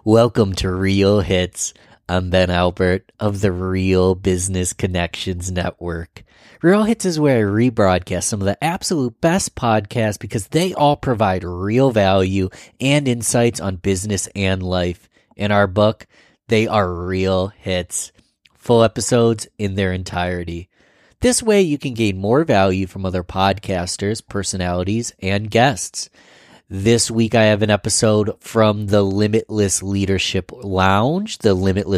Welcome to Real Hits. I'm Ben Albert of the Real Business Connections Network. Real Hits is where I rebroadcast some of the absolute best podcasts because they all provide real value and insights on business and life. In our book, they are real hits. Full episodes in their entirety. This way you can gain more value from other podcasters, personalities, and guests. This week I have an episode from the Limitless Leadership Lounge, with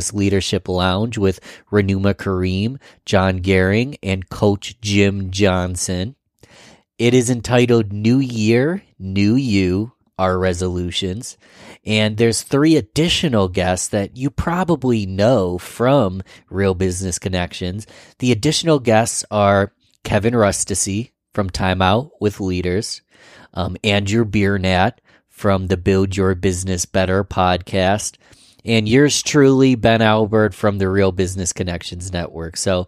Renuma Karim, John Gehring, and Coach Jim Johnson. It is entitled New Year, New You, Our Resolutions. And there's 3 additional guests that you probably know from Real Business Connections. The additional guests are Kevin Rustici from Time Out with Leaders, Andrew Biernat from the Build Your Business Better podcast, and yours truly, Ben Albert from the Real Business Connections Network. So,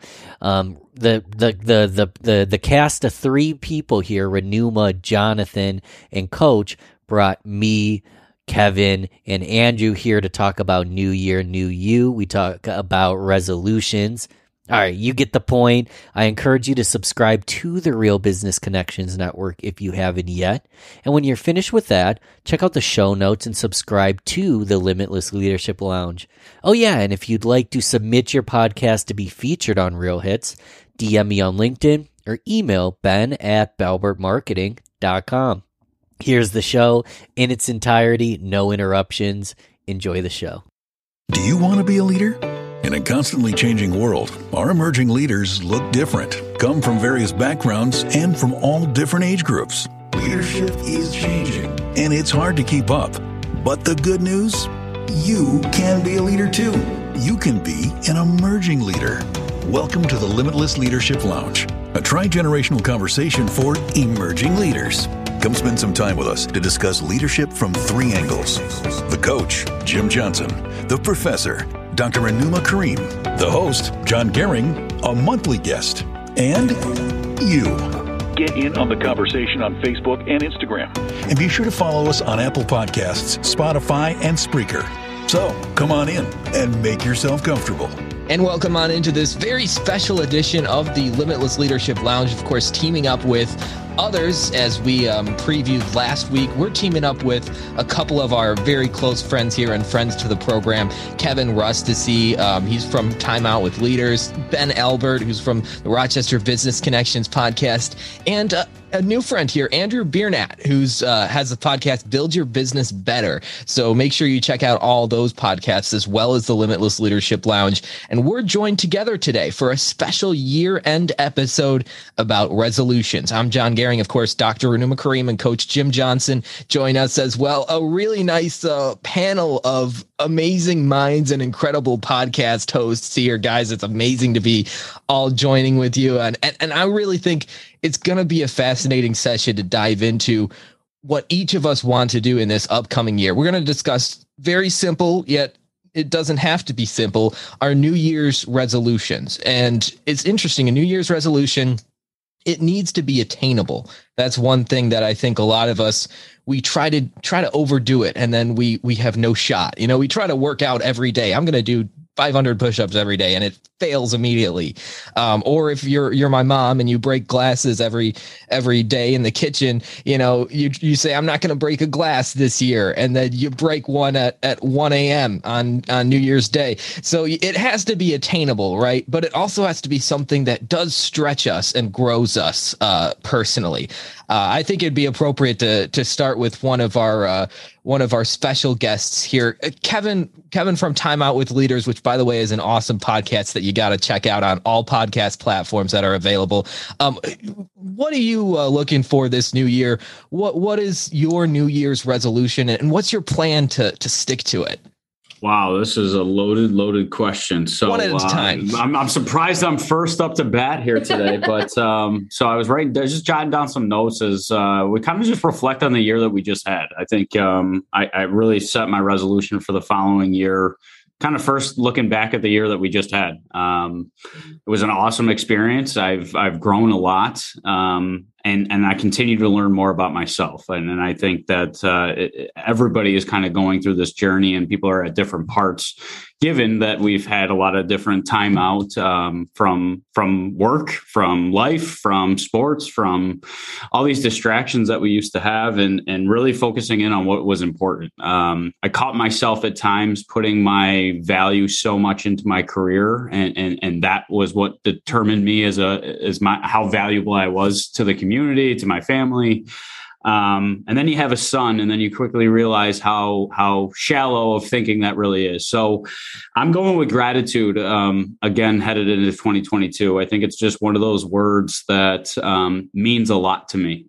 the cast of 3 people here, Renuma, Jonathan, and Coach, brought me, Kevin, and Andrew here to talk about New Year, New You. We talk about resolutions. All right, you get the point. I encourage you to subscribe to the Real Business Connections Network if you haven't yet. And when you're finished with that, check out the show notes and subscribe to the Limitless Leadership Lounge. Oh yeah, and if you'd like to submit your podcast to be featured on Real Hits, DM me on LinkedIn or email ben@balbertmarketing.com. Here's the show in its entirety, no interruptions. Enjoy the show. Do you want to be a leader? In a constantly changing world, our emerging leaders look different, come from various backgrounds, and from all different age groups. Leadership is changing, and it's hard to keep up. But the good news? You can be a leader too. You can be an emerging leader. Welcome to the Limitless Leadership Lounge, a tri-generational conversation for emerging leaders. Come spend some time with us to discuss leadership from 3 angles. The coach, Jim Johnson. The professor, Dr. Renuma Karim. The host, John Gehring, a monthly guest. And you. Get in on the conversation on Facebook and Instagram. And be sure to follow us on Apple Podcasts, Spotify, and Spreaker. So, come on in and make yourself comfortable. And welcome on into this very special edition of the Limitless Leadership Lounge. Of course, teaming up with others, as we previewed last week. We're teaming up with a couple of our very close friends here and friends to the program. Kevin Rustici, he's from Time Out with Leaders. Ben Albert, who's from the Rochester Business Connections podcast. And a new friend here, Andrew Biernat, who's has a podcast, Build Your Business Better. So make sure you check out all those podcasts as well as the Limitless Leadership Lounge. And we're joined together today for a special year-end episode about resolutions. I'm John Gehring. Of course, Dr. Renuma Karim and Coach Jim Johnson join us as well. A really nice panel of amazing minds and incredible podcast hosts here, guys. It's amazing to be all joining with you. And I really think it's going to be a fascinating session to dive into what each of us want to do in this upcoming year. We're going to discuss very simple, yet it doesn't have to be simple, our New Year's resolutions. And it's interesting, a New Year's resolution, it needs to be attainable. That's one thing that I think a lot of us, we try to overdo it, and then we have no shot. You know, we try to work out every day. I'm going to do 500 push-ups every day, and it fails immediately. Or if you're my mom and you break glasses every day in the kitchen, you know, you say, I'm not going to break a glass this year. And then you break one at 1 a.m. on New Year's Day. So it has to be attainable, right? But it also has to be something that does stretch us and grows us personally. I think it'd be appropriate to start with one of our special guests here, Kevin from Time Out with Leaders, which, by the way, is an awesome podcast that you got to check out on all podcast platforms that are available. What are you looking for this new year? What is your New Year's resolution, and what's your plan to stick to it? Wow, this is a loaded question. So one at a time. I'm surprised I'm first up to bat here today, but so I was just jotting down some notes as we kind of just reflect on the year that we just had. I think I really set my resolution for the following year kind of first looking back at the year that we just had. It was an awesome experience. I've grown a lot, and I continue to learn more about myself. And I think that everybody is kind of going through this journey, and people are at different parts. Given that we've had a lot of different time out from work, from life, from sports, from all these distractions that we used to have, and really focusing in on what was important. I caught myself at times putting my value so much into my career, and that was what determined me as how valuable I was to the community, to my family. And then you have a son, and then you quickly realize how shallow of thinking that really is. So I'm going with gratitude, again, headed into 2022. I think it's just one of those words that means a lot to me.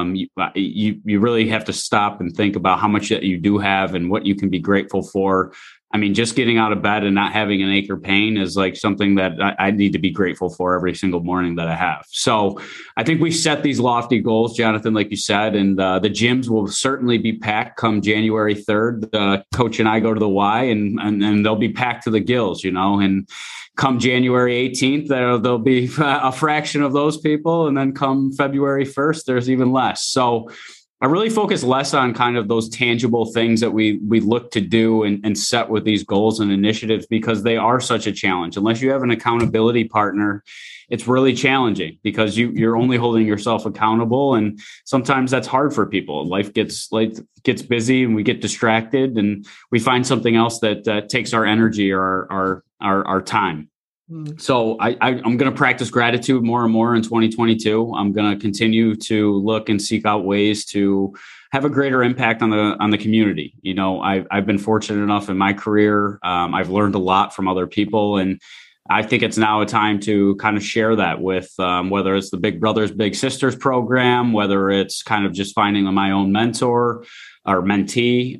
You really have to stop and think about how much that you do have and what you can be grateful for. I mean, just getting out of bed and not having an ache or pain is like something that I need to be grateful for every single morning that I have. So I think we set these lofty goals, Jonathan, like you said, and the gyms will certainly be packed come January 3rd. Coach and I go to the Y, and they'll be packed to the gills, and come January 18th, there'll be a fraction of those people. And then come February 1st, there's even less. So I really focus less on kind of those tangible things that we look to do and set with these goals and initiatives, because they are such a challenge. Unless you have an accountability partner, it's really challenging because you're only holding yourself accountable. And sometimes that's hard for people. Life gets busy and we get distracted and we find something else that takes our energy or our time. So I'm going to practice gratitude more and more in 2022. I'm going to continue to look and seek out ways to have a greater impact on the community. I've been fortunate enough in my career. I've learned a lot from other people, and I think it's now a time to kind of share that with whether it's the Big Brothers Big Sisters program, whether it's kind of just finding my own mentor or mentee.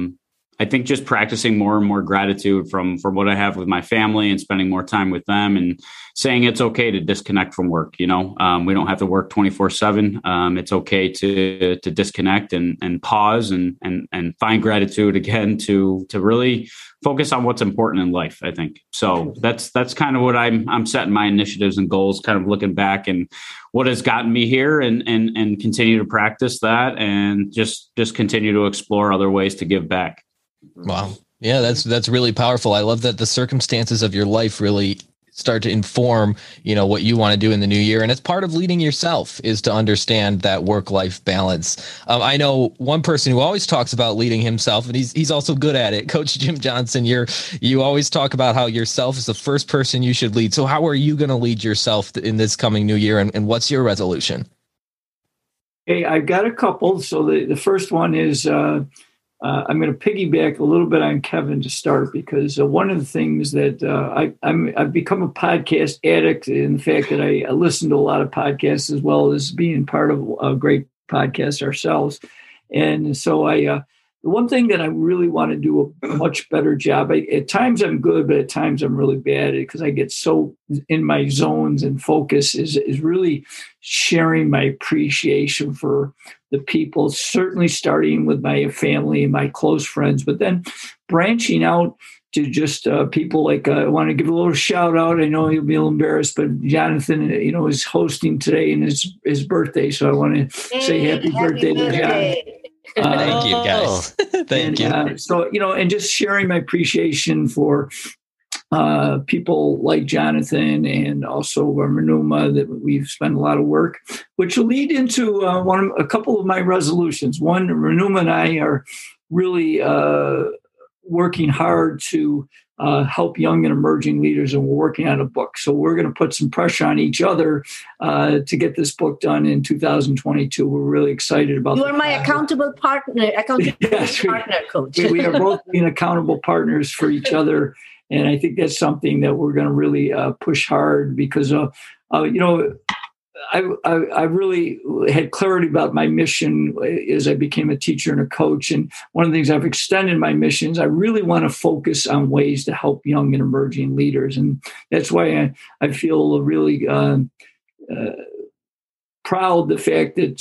I think just practicing more and more gratitude from what I have with my family and spending more time with them, and saying it's okay to disconnect from work. We don't have to work 24/7. It's okay to disconnect and pause and find gratitude again to really focus on what's important in life, I think. So that's kind of what I'm setting my initiatives and goals, kind of looking back and what has gotten me here, and continue to practice that, and just continue to explore other ways to give back. Wow. Yeah, that's really powerful. I love that the circumstances of your life really start to inform, what you want to do in the new year. And it's part of leading yourself is to understand that work-life balance. I know one person who always talks about leading himself, and he's also good at it. Coach Jim Johnson, you always talk about how yourself is the first person you should lead. So how are you going to lead yourself in this coming new year? And what's your resolution? Hey, I've got a couple. So the first one is, I'm going to piggyback a little bit on Kevin to start, because one of the things that I've become a podcast addict in the fact that I listen to a lot of podcasts, as well as being part of a great podcast ourselves. And so the one thing that I really want to do a much better job, at times I'm good, but at times I'm really bad at it because I get so in my zones and focus, is really sharing my appreciation for the people, certainly starting with my family and my close friends, but then branching out to just people like, I want to give a little shout out. I know you'll be a little embarrassed, but Jonathan, is hosting today and his birthday. So I want to say happy birthday to John. Thank you, guys. Thank you. So, and just sharing my appreciation for people like Jonathan and also Renuma, that we've spent a lot of work, which will lead into a couple of my resolutions. One, Renuma and I are really working hard to help young and emerging leaders, and we're working on a book. So we're going to put some pressure on each other to get this book done in 2022. We're really excited about it. You are my accountable partner, Coach. We are both being accountable partners for each other. And I think that's something that we're going to really push hard, because, I really had clarity about my mission as I became a teacher and a coach. And one of the things I've extended my missions, I really want to focus on ways to help young and emerging leaders. And that's why I feel really proud the fact that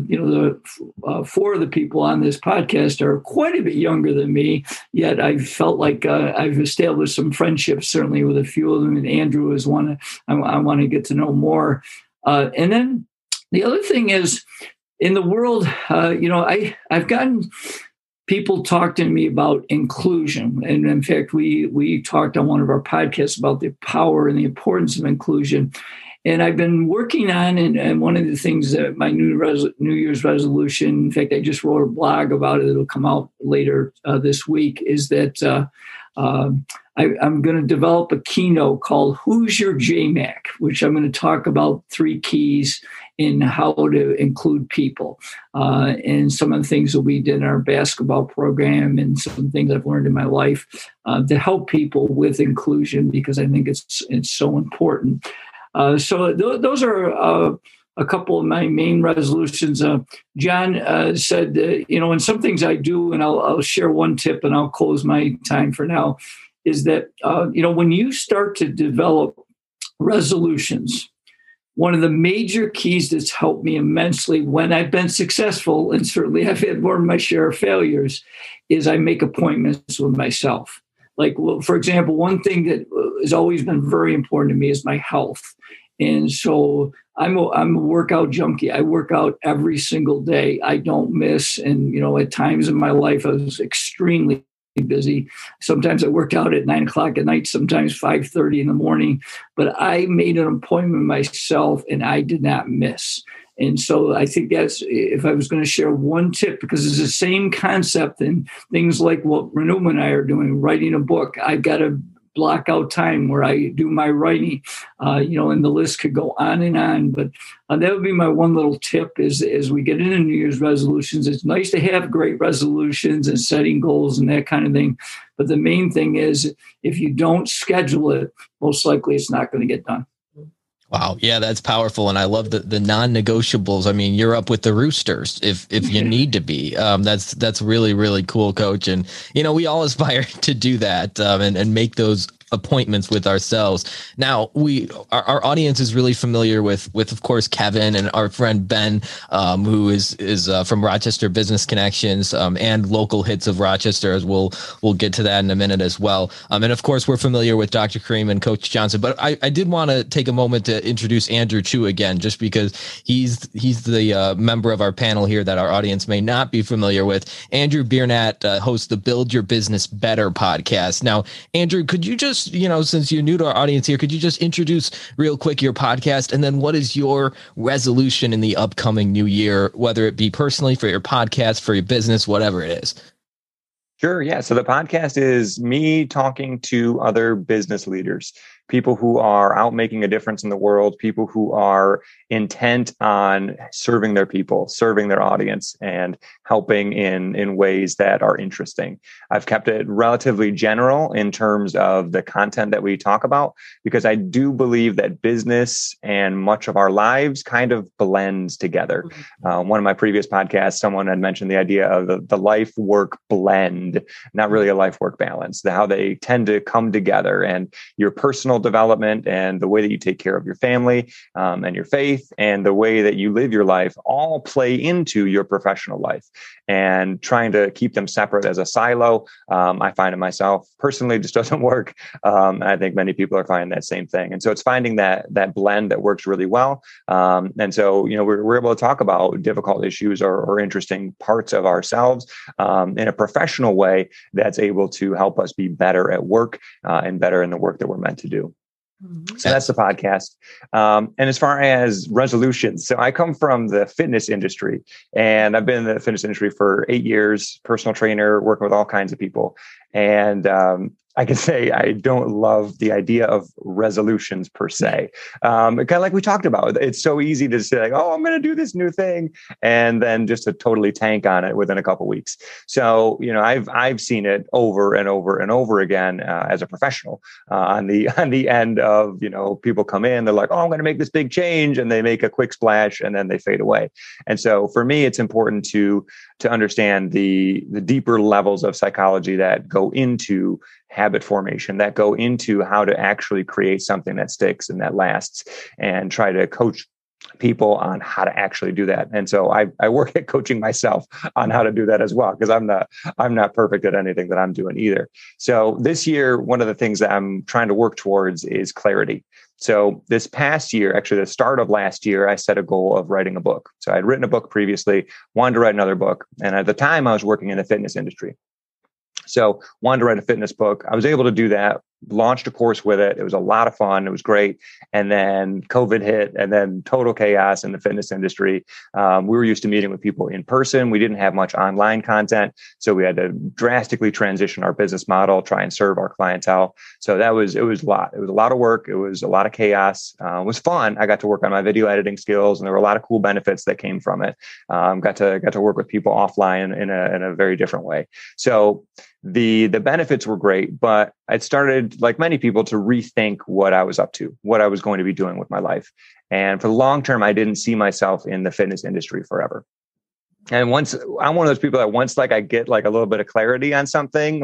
the four of the people on this podcast are quite a bit younger than me. Yet I felt like I've established some friendships, certainly with a few of them. And Andrew is one I want to get to know more. And then the other thing is, in the world, I've gotten people talk to me about inclusion. And in fact, we talked on one of our podcasts about the power and the importance of inclusion. And I've been working on, and one of the things that my New Year's resolution, in fact, I just wrote a blog about it. It'll come out later this week, is that I'm going to develop a keynote called Who's Your JMac, which I'm going to talk about 3 keys in how to include people, and some of the things that we did in our basketball program and some things I've learned in my life to help people with inclusion, because I think it's so important. So those are a couple of my main resolutions. John said, and some things I do, and I'll share one tip and I'll close my time for now, is that, when you start to develop resolutions, one of the major keys that's helped me immensely when I've been successful, and certainly I've had more than my share of failures, is I make appointments with myself. Like, well, for example, one thing that has always been very important to me is my health. And so I'm a workout junkie. I work out every single day. I don't miss. And, at times in my life, I was extremely busy. Sometimes I worked out at 9:00 at night, sometimes 5:30 in the morning, but I made an appointment myself and I did not miss. And so I think that's, if I was going to share one tip, because it's the same concept in things like what Renuma and I are doing, writing a book. I've got to block out time where I do my writing, and the list could go on. But that would be my one little tip is, as we get into New Year's resolutions, it's nice to have great resolutions and setting goals and that kind of thing. But the main thing is, if you don't schedule it, most likely it's not going to get done. Wow. Yeah, that's powerful. And I love the non-negotiables. I mean, you're up with the roosters if you need to be. That's really, really cool, Coach. And, we all aspire to do that and make those appointments with ourselves. Now, our audience is really familiar with of course Kevin and our friend Ben, who is from Rochester Business Connections and Local Hits of Rochester, as we'll get to that in a minute as well. And of course, we're familiar with Dr. Kareem and Coach Johnson. But I did want to take a moment to introduce Andrew Chu again, just because he's the member of our panel here that our audience may not be familiar with. Andrew Biernat hosts the Build Your Business Better podcast. Now, Andrew, could you just, since you're new to our audience here, could you just introduce real quick your podcast, and then what is your resolution in the upcoming new year, whether it be personally for your podcast, for your business, whatever it is? Sure. Yeah. So the podcast is me talking to other business leaders, people who are out making a difference in the world, people who are intent on serving their people, serving their audience, and helping in ways that are interesting. I've kept it relatively general in terms of the content that we talk about, because I do believe that business and much of our lives kind of blends together. One of my previous podcasts, someone had mentioned the idea of the life-work blend, not really a life-work balance, how they tend to come together, and your personal development and the way that you take care of your family and your faith and the way that you live your life all play into your professional life. And trying to keep them separate as a silo, I find it myself personally just doesn't work. And I think many people are finding that same thing. And so it's finding that blend that works really well. And so, we're able to talk about difficult issues or interesting parts of ourselves in a professional way that's able to help us be better at work and better in the work that we're meant to do. So that's the podcast. And as far as resolutions, so I come from the fitness industry, and I've been in the fitness industry for 8 years, personal trainer, working with all kinds of people. And I can say I don't love the idea of resolutions per se. Kind of like we talked about, it's so easy to say, oh, I'm going to do this new thing, and then just to totally tank on it within a couple of weeks. So, I've seen it over and over and over again as a professional on the end of, people come in, they're like, oh, I'm going to make this big change, and they make a quick splash and then they fade away. And so for me, it's important to understand the deeper levels of psychology that go into habit formation, that go into how to actually create something that sticks and that lasts, and try to coach people on how to actually do that. And so I work at coaching myself on how to do that as well, because I'm not perfect at anything that I'm doing either. So this year, one of the things that I'm trying to work towards is clarity. So this past year, actually the start of last year, I set a goal of writing a book. So I'd written a book previously, wanted to write another book. And at the time I was working in the fitness industry. So wanted to write a fitness book. I was able to do that, launched a course with it. It was a lot of fun. It was great. And then COVID hit, and then total chaos in the fitness industry. We were used to meeting with people in person. We didn't have much online content. So we had to drastically transition our business model, try and serve our clientele. So it was a lot. It was a lot of work. It was a lot of chaos. It was fun. I got to work on my video editing skills, and there were a lot of cool benefits that came from it. Got to work with people offline in a very different way. So the benefits were great, but I started, like many people, to rethink what I was up to, what I was going to be doing with my life. And for the long term, I didn't see myself in the fitness industry forever. And once I'm one of those people that once I get a little bit of clarity on something,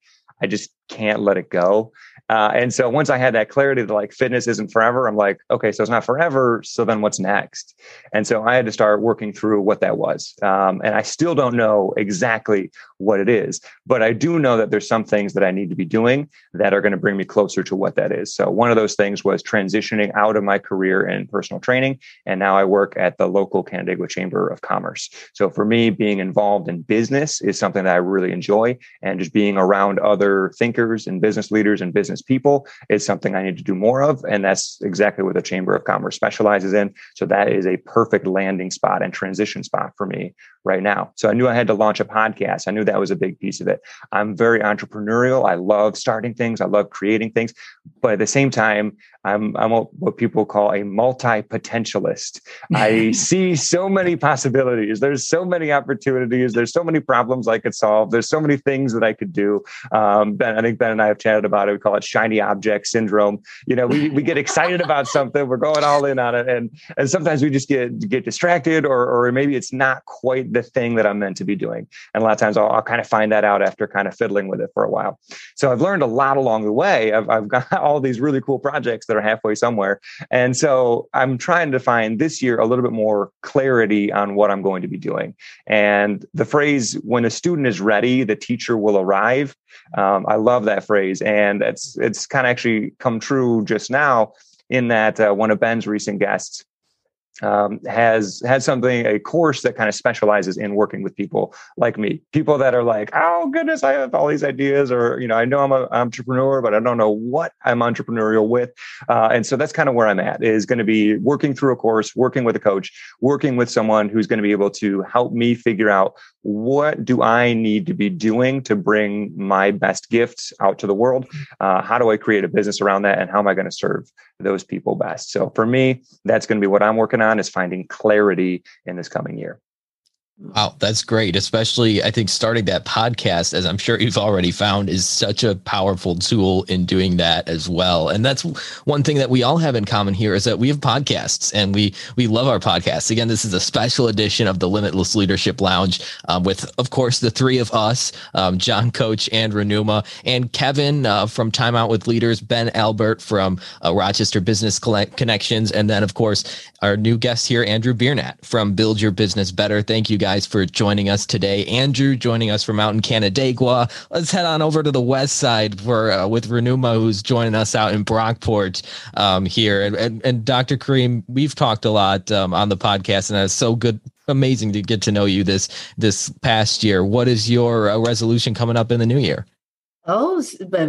I just can't let it go. And so once I had that clarity that fitness isn't forever, I'm like, okay, so it's not forever. So then what's next? And so I had to start working through what that was. And I still don't know exactly what it is, but I do know that there's some things that I need to be doing that are going to bring me closer to what that is. So one of those things was transitioning out of my career in personal training. And now I work at the local Canandaigua Chamber of Commerce. So for me, being involved in business is something that I really enjoy, and just being around other thinkers and business leaders and business people is something I need to do more of. And that's exactly what the Chamber of Commerce specializes in. So that is a perfect landing spot and transition spot for me right now. So I knew I had to launch a podcast. I knew that was a big piece of it. I'm very entrepreneurial. I love starting things. I love creating things. But at the same time, I'm what people call a multi-potentialist. I see so many possibilities. There's so many opportunities. There's so many problems I could solve. There's so many things that I could do. I think Ben and I have chatted about it. We call it shiny object syndrome. We get excited about something. We're going all in on it. And sometimes we just get distracted, or maybe it's not quite the thing that I'm meant to be doing. And a lot of times I'll kind of find that out after kind of fiddling with it for a while. So I've learned a lot along the way. I've got all these really cool projects that are halfway somewhere. And so I'm trying to find this year a little bit more clarity on what I'm going to be doing. And the phrase, when a student is ready, the teacher will arrive. I love that phrase. And it's kind of actually come true just now, in that one of Ben's recent guests has a course that kind of specializes in working with people like me, people that are like, oh goodness, I have all these ideas, or, I know I'm an entrepreneur, but I don't know what I'm entrepreneurial with. And so that's kind of where I'm at, is going to be working through a course, working with a coach, working with someone who's going to be able to help me figure out, what do I need to be doing to bring my best gifts out to the world? How do I create a business around that? And how am I going to serve those people best? So for me, that's going to be what I'm working on, is finding clarity in this coming year. Wow, that's great. Especially, I think starting that podcast, as I'm sure you've already found, is such a powerful tool in doing that as well. And that's one thing that we all have in common here, is that we have podcasts, and we love our podcasts. Again, this is a special edition of the Limitless Leadership Lounge with, of course, the three of us, John, Coach, Andrew Numa, and Kevin from Time Out with Leaders, Ben Albert from Rochester Business Connections, and then, of course, our new guest here, Andrew Biernat from Build Your Business Better. Thank you guys for joining us today. Andrew joining us from out in Canandaigua. Let's head on over to the west side with Renuma, who's joining us out in Brockport here. And Dr. Kareem, we've talked a lot on the podcast, and it's so good, amazing to get to know you this past year. What is your resolution coming up in the new year? Oh,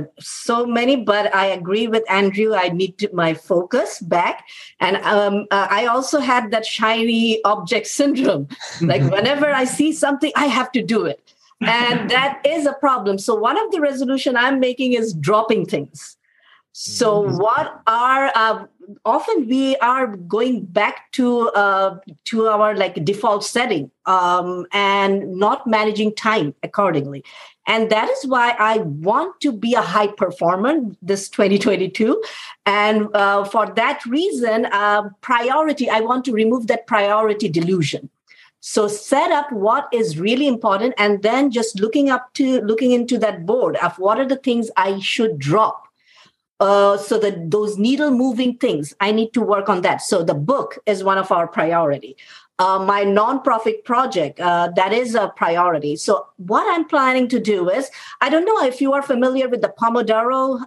so many, but I agree with Andrew. I need my focus back. And I also had that shiny object syndrome. Like whenever I see something, I have to do it. And that is a problem. So one of the resolution I'm making is dropping things. So what are often we are going back to our default setting and not managing time accordingly. And that is why I want to be a high performer this 2022. And for that reason, priority, I want to remove that priority delusion. So set up what is really important, and then just looking into that board of what are the things I should drop. So that those needle moving things, I need to work on that. So the book is one of our priority. My nonprofit project, that is a priority. So what I'm planning to do is, I don't know if you are familiar with the Pomodoro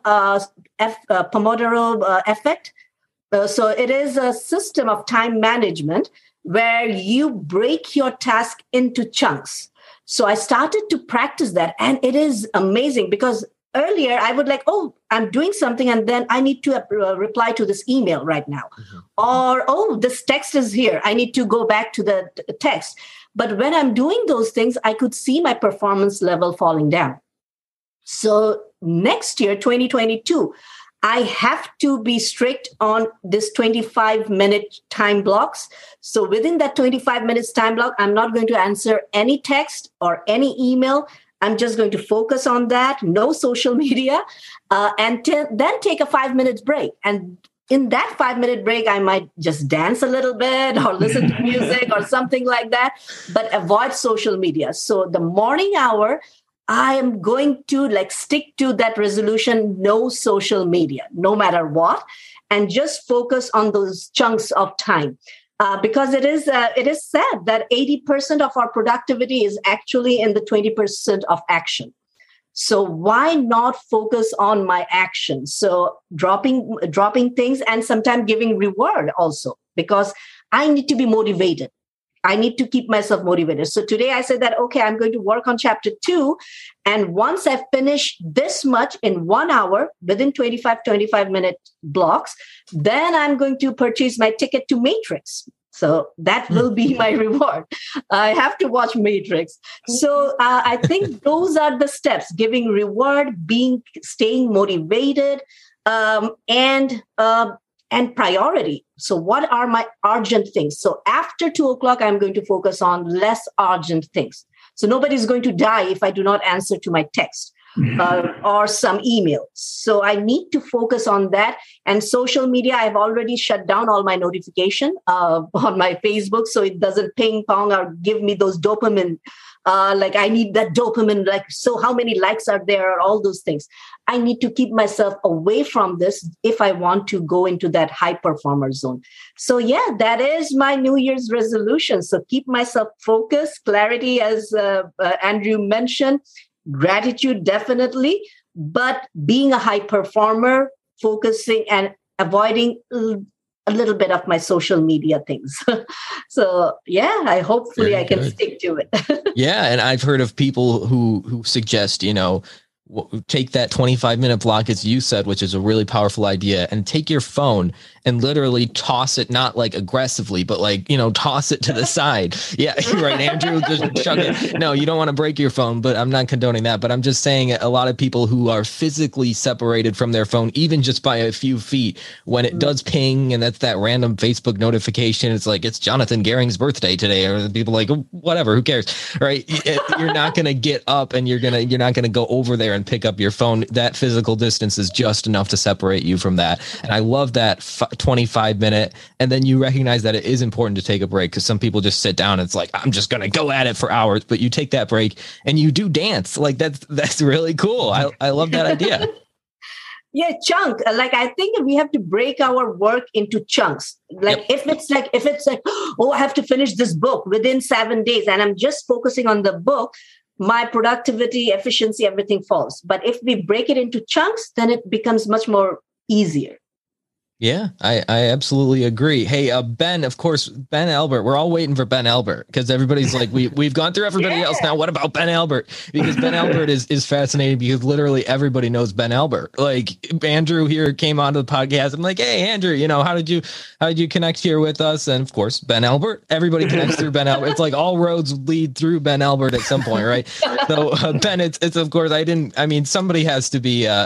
effect. So it is a system of time management where you break your task into chunks. So I started to practice that, and it is amazing because earlier I would like, oh, I'm doing something and then I need to reply to this email right now. Or, oh, this text is here. I need to go back to the text. But when I'm doing those things, I could see my performance level falling down. So next year, 2022, I have to be strict on this 25-minute time blocks. So within that 25 minutes time block, I'm not going to answer any text or any email. I'm just going to focus on that, no social media, and then take a 5 minutes break. And in that 5-minute break, I might just dance a little bit or listen to music or something like that, but avoid social media. So the morning hour, I am going to stick to that resolution, no social media, no matter what, and just focus on those chunks of time. Because it is said that 80% of our productivity is actually in the 20% of action. So why not focus on my action? So dropping things and sometimes giving reward also, because I need to be motivated. I need to keep myself motivated. So today I said that, okay, I'm going to work on chapter 2. And once I finish this much in 1 hour within 25-minute blocks, then I'm going to purchase my ticket to Matrix. So that will be my reward. I have to watch Matrix. So I think those are the steps: giving reward, staying motivated, and priority. So what are my urgent things? So after 2:00, I'm going to focus on less urgent things. So nobody's going to die if I do not answer to my text or some email. So I need to focus on that. And social media, I've already shut down all my notification on my Facebook, so it doesn't ping pong or give me those dopamine. I need that dopamine, so how many likes are there, or all those things. I need to keep myself away from this if I want to go into that high performer zone. So yeah, that is my New Year's resolution. So keep myself focused, clarity, as Andrew mentioned, gratitude, definitely, but being a high performer, focusing and avoiding a little bit of my social media things. So yeah, I can stick to it. Yeah. And I've heard of people who suggest, take that 25-minute block, as you said, which is a really powerful idea, and take your phone and literally toss it, not aggressively, but toss it to the side. Yeah, right, Andrew, just chuck it. No, you don't want to break your phone, but I'm not condoning that. But I'm just saying a lot of people who are physically separated from their phone, even just by a few feet, when it does ping and that's that random Facebook notification, it's Jonathan Gehring's birthday today, or people whatever, who cares, right? You're not going to get up and you're not going to go over there and pick up your phone. That physical distance is just enough to separate you from that. And I love that 25-minute. And then you recognize that it is important to take a break, because some people just sit down and it's I'm just going to go at it for hours, but you take that break and you do dance. That's really cool. I love that idea. Yeah, chunk. I think we have to break our work into chunks. If it's oh, I have to finish this book within 7 days and I'm just focusing on the book, my productivity, efficiency, everything falls. But if we break it into chunks, then it becomes much more easier. Yeah, I absolutely agree. Hey, Ben, of course, Ben Albert. We're all waiting for Ben Albert, because everybody's we've gone through everybody else. Now, what about Ben Albert? Because Ben Albert is fascinating, because literally everybody knows Ben Albert. Andrew here came onto the podcast. I'm hey, Andrew, how did you connect here with us? And of course, Ben Albert. Everybody connects through Ben Albert. It's all roads lead through Ben Albert at some point, right? So Ben, it's of course somebody has to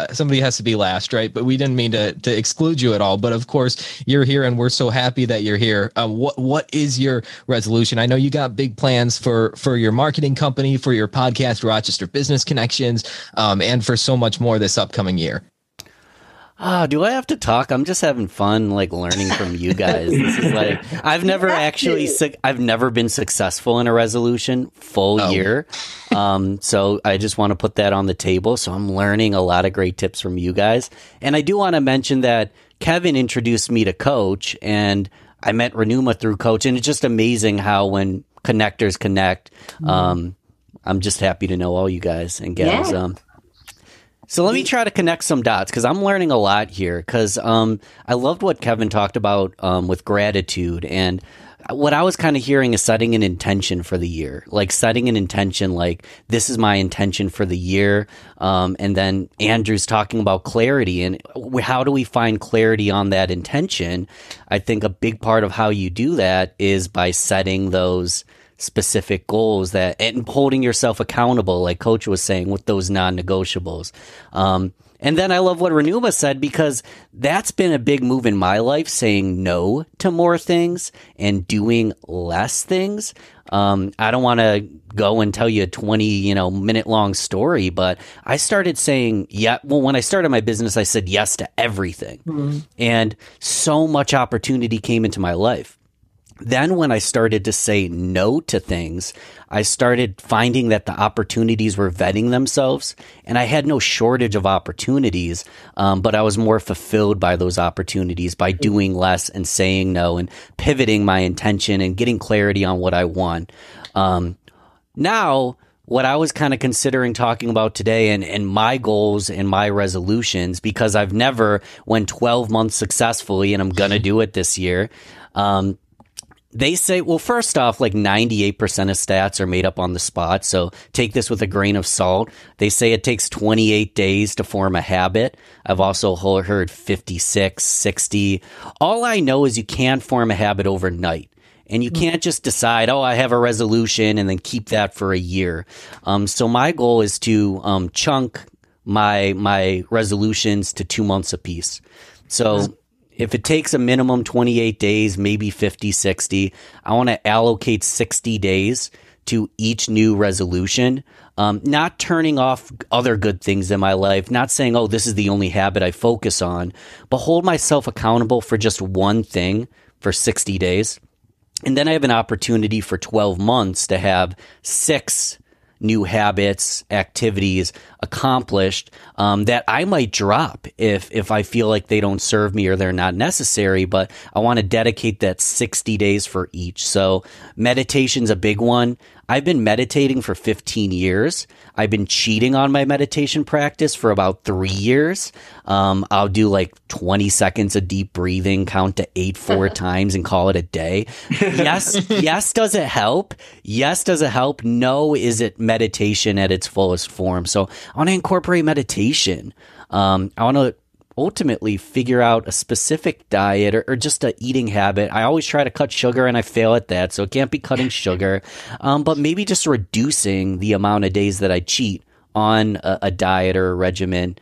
be last, right? But we didn't mean to exclude you at all. But of course, you're here, and we're so happy that you're here. What is your resolution? I know you got big plans for your marketing company, for your podcast, Rochester Business Connections, and for so much more this upcoming year. Oh, do I have to talk? I'm just having fun, like learning from you guys. This is like, I've never been successful in a resolution full year. So I just want to put that on the table. So I'm learning a lot of great tips from you guys. And I do want to mention that Kevin introduced me to Coach, and I met Renuma through Coach. And it's just amazing how when connectors connect, I'm just happy to know all you guys and gals. Yeah. So let me try to connect some dots, because I'm learning a lot here, because I loved what Kevin talked about with gratitude. And what I was kind of hearing is setting an intention for the year, like setting an intention, like this is my intention for the year. And then Andrew's talking about clarity and how do we find clarity on that intention? I think a big part of how you do that is by setting those specific goals that and holding yourself accountable, like Coach was saying, with those non-negotiables. And then I love what Renuma said, because that's been a big move in my life, saying no to more things and doing less things. I don't want to go and tell you a 20 minute long story, but I started saying, when I started my business, I said yes to everything. And so much opportunity came into my life. Then when I started to say no to things, I started finding that the opportunities were vetting themselves, and I had no shortage of opportunities, but I was more fulfilled by those opportunities by doing less and saying no and pivoting my intention and getting clarity on what I want. Now, what I was kind of considering talking about today and my goals and my resolutions, because I've never went 12 months successfully, and I'm going to do it this year. They say, well, first off, like 98% of stats are made up on the spot. So take this with a grain of salt. They say it takes 28 days to form a habit. I've also heard 56, 60. All I know is you can't form a habit overnight. And you can't just decide, I have a resolution and then keep that for a year. So my goal is to chunk my resolutions to 2 months apiece. So if it takes a minimum 28 days, maybe 50, 60, I want to allocate 60 days to each new resolution, not turning off other good things in my life, not saying, this is the only habit I focus on, but hold myself accountable for just one thing for 60 days. And then I have an opportunity for 12 months to have 6 new habits, activities accomplished that I might drop if I feel like they don't serve me or they're not necessary, but I want to dedicate that 60 days for each. So meditation's a big one. I've been meditating for 15 years. I've been cheating on my meditation practice for about 3 years. I'll do like 20 seconds of deep breathing, count to 8 4 times and call it a day. Yes, does it help? Yes, does it help? No, is it meditation at its fullest form? So I want to incorporate meditation. I want to ultimately figure out a specific diet or just a eating habit. I always try to cut sugar and I fail at that, so it can't be cutting sugar, but maybe just reducing the amount of days that I cheat on a diet or a regimen.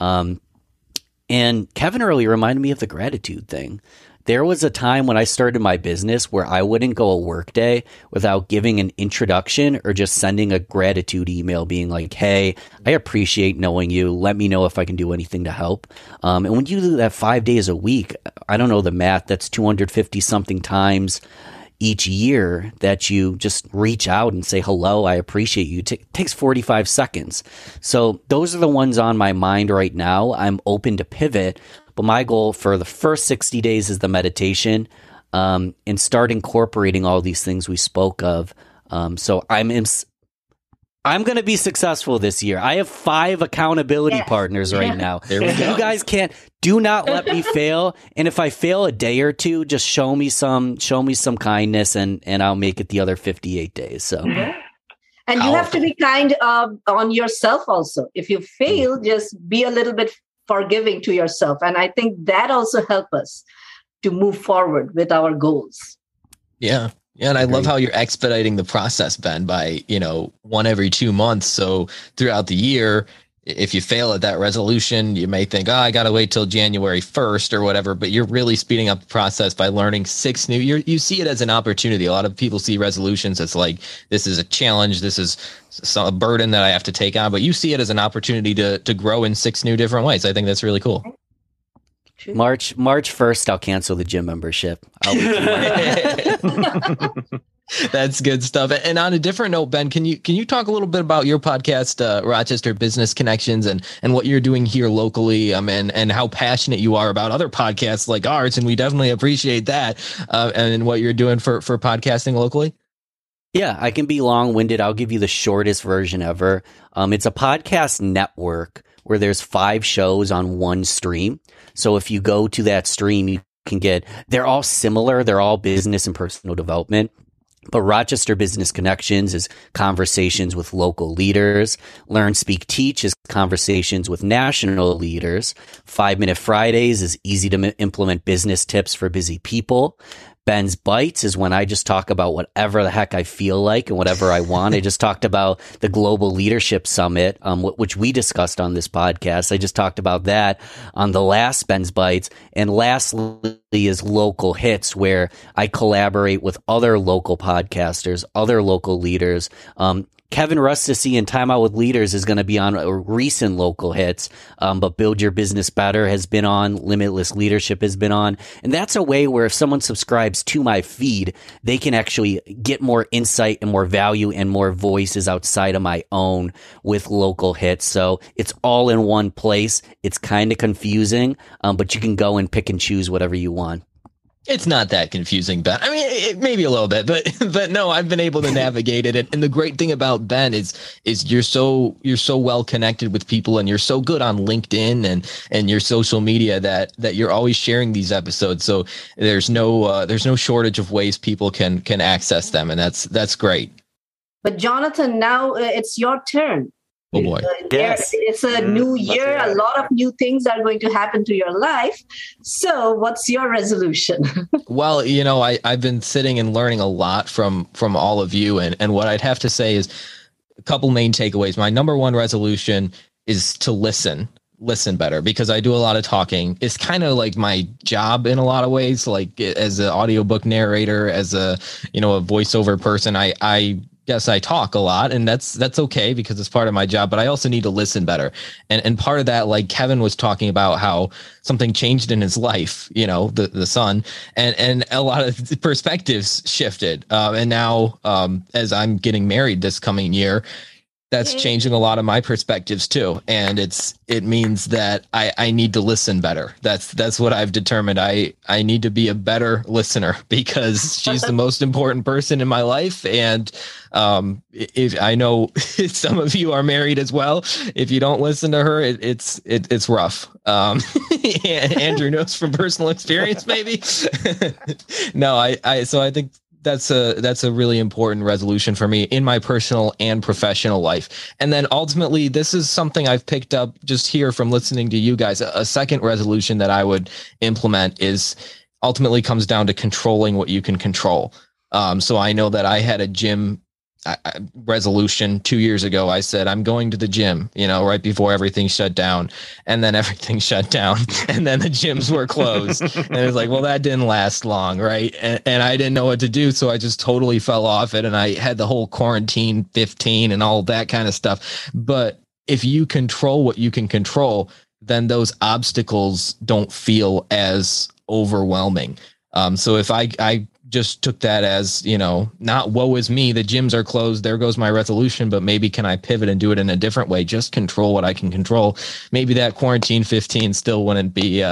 And Kevin earlier reminded me of the gratitude thing. There was a time when I started my business where I wouldn't go a work day without giving an introduction or just sending a gratitude email being like, hey, I appreciate knowing you. Let me know if I can do anything to help. And when you do that 5 days a week, I don't know the math, that's 250 something times each year that you just reach out and say, hello, I appreciate you. It takes 45 seconds. So those are the ones on my mind right now. I'm open to pivot. But my goal for the first 60 days is the meditation, and start incorporating all these things we spoke of. So I'm going to be successful this year. I have 5 accountability partners right now. There we go. You guys do not let me fail. And if I fail a day or two, just show me some kindness, and I'll make it the other 58 days. So. And you have to be kind on yourself also. If you fail, just be a little bit forgiving to yourself. And I think that also helps us to move forward with our goals. Yeah. Yeah. And I love how you're expediting the process, Ben, by, 1 every 2 months. So throughout the year, if you fail at that resolution, you may think, I got to wait till January 1st or whatever, but you're really speeding up the process by learning 6 new. You see it as an opportunity. A lot of people see resolutions as like, this is a challenge. This is a burden that I have to take on, but you see it as an opportunity to grow in 6 new different ways. I think that's really cool. True. March 1st, I'll cancel the gym membership. That's good stuff. And on a different note, Ben, can you talk a little bit about your podcast, Rochester Business Connections, and what you're doing here locally, and how passionate you are about other podcasts like ours, and we definitely appreciate that, and what you're doing for podcasting locally? Yeah, I can be long-winded. I'll give you the shortest version ever. It's a podcast network where there's 5 shows on one stream. So if you go to that stream, you can they're all similar. They're all business and personal development. But Rochester Business Connections is conversations with local leaders. Learn, Speak, Teach is conversations with national leaders. 5 Minute Fridays is easy to implement business tips for busy people. Ben's Bites is when I just talk about whatever the heck I feel like and whatever I want. I just talked about the Global Leadership Summit, which we discussed on this podcast. I just talked about that on the last Ben's Bites. And lastly is Local Hits, where I collaborate with other local podcasters, other local leaders. Kevin Rustici and Time Out with Leaders is going to be on a recent Local Hits, but Build Your Business Better has been on, Limitless Leadership has been on. And that's a way where if someone subscribes to my feed, they can actually get more insight and more value and more voices outside of my own with Local Hits. So it's all in one place. It's kind of confusing, but you can go and pick and choose whatever you want. It's not that confusing, Ben. I mean, maybe a little bit, but no, I've been able to navigate it. And the great thing about Ben is you're so well connected with people, and you're so good on LinkedIn and your social media that you're always sharing these episodes. So there's no shortage of ways people can access them, and that's great. But Jonathan, now it's your turn. Oh boy. Yes. It's a new year. A lot of new things are going to happen to your life. So what's your resolution? Well, I've been sitting and learning a lot from all of you. And what I'd have to say is a couple main takeaways. My number one resolution is to listen better, because I do a lot of talking. It's kind of like my job in a lot of ways, like as an audiobook narrator, as a voiceover person. I guess I talk a lot, and that's okay because it's part of my job, but I also need to listen better. And part of that, like Kevin was talking about how something changed in his life, the son, and a lot of perspectives shifted. And now, as I'm getting married this coming year, that's changing a lot of my perspectives too. And it means that I need to listen better. That's what I've determined. I need to be a better listener, because she's the most important person in my life. And if I know some of you are married as well, if you don't listen to her, it's rough. Andrew knows from personal experience, maybe. No, so I think that's a really important resolution for me in my personal and professional life. And then ultimately, this is something I've picked up just here from listening to you guys. A second resolution that I would implement is ultimately comes down to controlling what you can control. So I know that I had a gym resolution 2 years ago. I said, I'm going to the gym, right before everything shut down, and then everything shut down, and then the gyms were closed. And it was like, well, that didn't last long. Right. And I didn't know what to do. So I just totally fell off it. And I had the whole quarantine 15 and all that kind of stuff. But if you control what you can control, then those obstacles don't feel as overwhelming. So if I just took that as, not woe is me, the gyms are closed, there goes my resolution, but maybe can I pivot and do it in a different way? Just control what I can control. Maybe that quarantine 15 still wouldn't be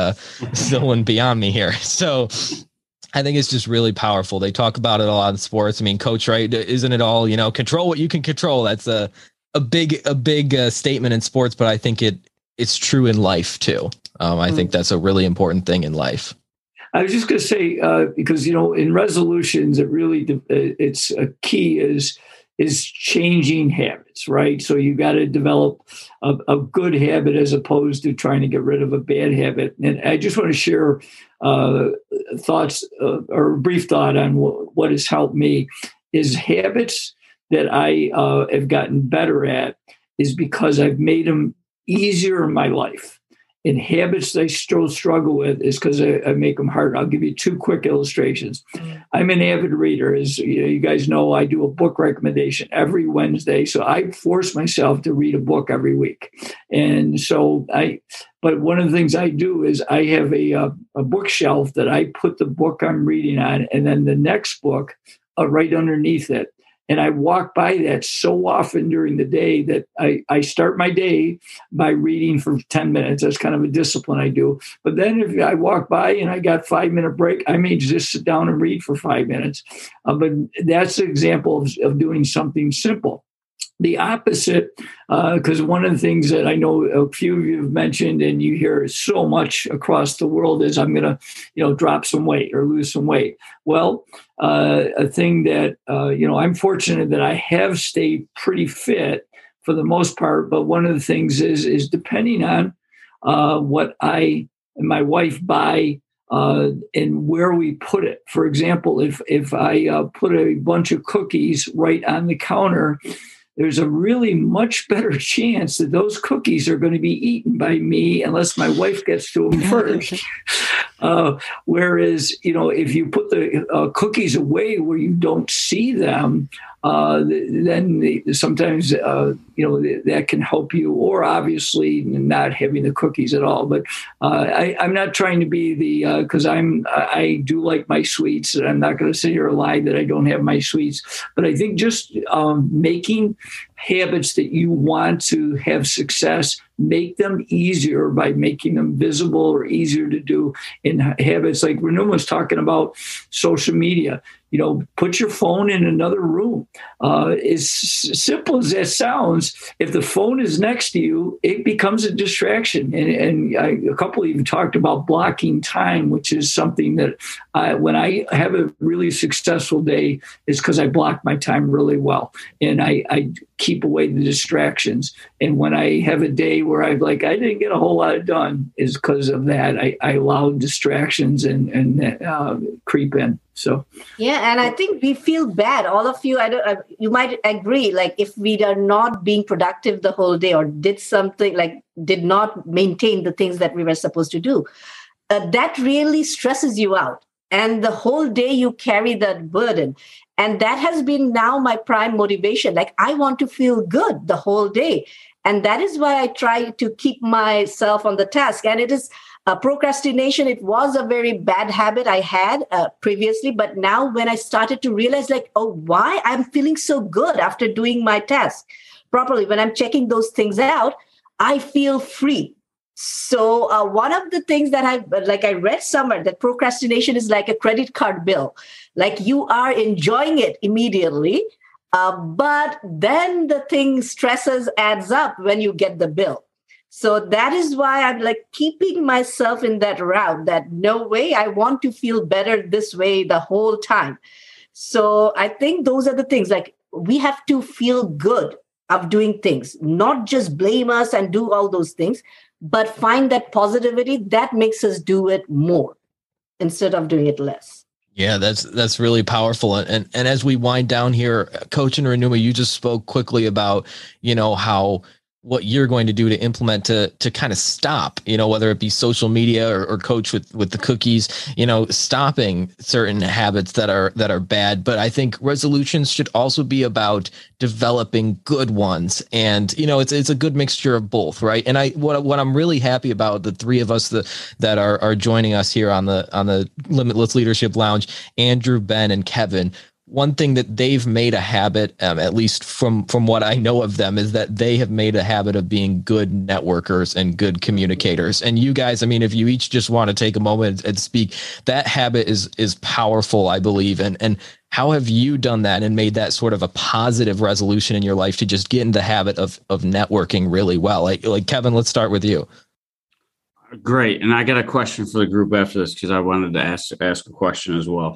on me here. So I think it's just really powerful. They talk about it a lot in sports. I mean, Coach, right? Isn't it all, control what you can control? That's a big statement in sports, but I think it's true in life too. I think that's a really important thing in life. I was just going to say, because, in resolutions, it's a key is changing habits, right? So you got to develop a good habit as opposed to trying to get rid of a bad habit. And I just want to share thoughts or a brief thought on what has helped me is habits that I have gotten better at is because I've made them easier in my life. in habits that I still struggle with is because I make them hard. I'll give you 2 quick illustrations. I'm an avid reader. As you guys know, I do a book recommendation every Wednesday. So I force myself to read a book every week. And so but one of the things I do is I have a bookshelf that I put the book I'm reading on, and then the next book right underneath it. And I walk by that so often during the day that I start my day by reading for 10 minutes. That's kind of a discipline I do. But then if I walk by and I got 5-minute break, I may just sit down and read for 5 minutes. But that's an example of doing something simple. The opposite, because one of the things that I know a few of you have mentioned and you hear so much across the world is I'm going to, drop some weight or lose some weight. Well, a thing that, I'm fortunate that I have stayed pretty fit for the most part. But one of the things is depending on what I and my wife buy and where we put it. For example, if I put a bunch of cookies right on the counter, there's a really much better chance that those cookies are going to be eaten by me unless my wife gets to them first. Whereas, if you put the cookies away where you don't see them, then sometimes, that can help you, or obviously not having the cookies at all. But I'm not trying to be because I do like my sweets, and I'm not going to sit here and lie that I don't have my sweets. But I think just making habits that you want to have success, make them easier by making them visible or easier to do in habits. Like Renu was talking about social media. Put your phone in another room. As simple as that sounds, if the phone is next to you, it becomes a distraction. And a couple even talked about blocking time, which is something that when I have a really successful day, is because I block my time really well. And I keep away the distractions. And when I have a day where I didn't get a whole lot done, is because of that. I allow distractions and creep in. So yeah, and I think we feel bad. All of you, you might agree. Like if we are not being productive the whole day, or did not maintain the things that we were supposed to do, that really stresses you out. And the whole day you carry that burden. And that has been now my prime motivation. Like I want to feel good the whole day. And that is why I try to keep myself on the task. And it is procrastination. It was a very bad habit I had previously. But now when I started to realize why I'm feeling so good after doing my task properly, when I'm checking those things out, I feel free. So one of the things that I read somewhere, that procrastination is like a credit card bill. Like you are enjoying it immediately, but then the thing adds up when you get the bill. So that is why I'm keeping myself in that route, that no way, I want to feel better this way the whole time. So I think those are the things, we have to feel good of doing things, not just blame us and do all those things, but find that positivity that makes us do it more instead of doing it less. Yeah, that's really powerful. And as we wind down here, Coach and Renuma, you just spoke quickly about, how what you're going to do to implement to kind of stop, whether it be social media or Coach with the cookies, stopping certain habits that are bad. But I think resolutions should also be about developing good ones. And, it's a good mixture of both. Right. And what I'm really happy about, the three of us that are joining us here on the Limitless Leadership Lounge, Andrew, Ben, and Kevin. One thing that they've made a habit, at least from what I know of them, is that they have made a habit of being good networkers and good communicators. And you guys, if you each just want to take a moment and speak, that habit is powerful, I believe. And how have you done that and made that sort of a positive resolution in your life to just get in the habit of networking really well? Like Kevin, let's start with you. Great. And I got a question for the group after this, because I wanted to ask a question as well.